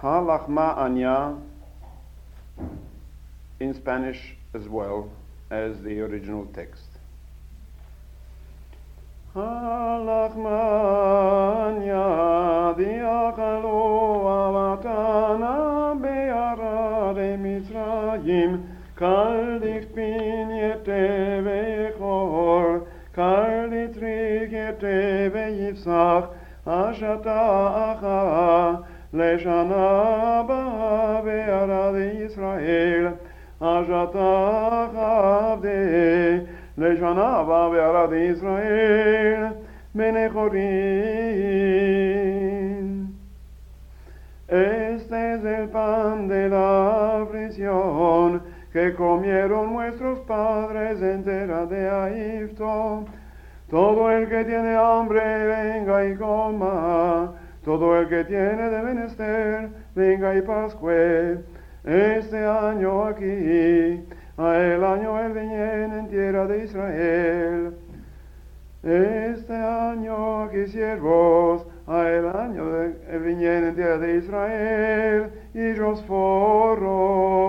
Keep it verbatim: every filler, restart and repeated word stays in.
Ha-lachma anya in Spanish as well as the original text. Ha-lachma anya diakalu avatana be'arare Mitzrayim kal dichpin yete ve'echor kal ditrik yete ve'yifsach ashata acha לשנה הבאה בערד ישראל, אשתה עבדי, לשנה הבאה בערד ישראל, בנכורים. Este es el pan de la aflicción que comieron nuestros padres en tierra de Egipto. Todo el que tiene hambre, venga y coma. Todo el que tiene de menester, venga y pascue. Este año aquí, a el año el viñen en tierra de Israel. Este año aquí siervos, a el año el viñen en tierra de Israel, y los foros.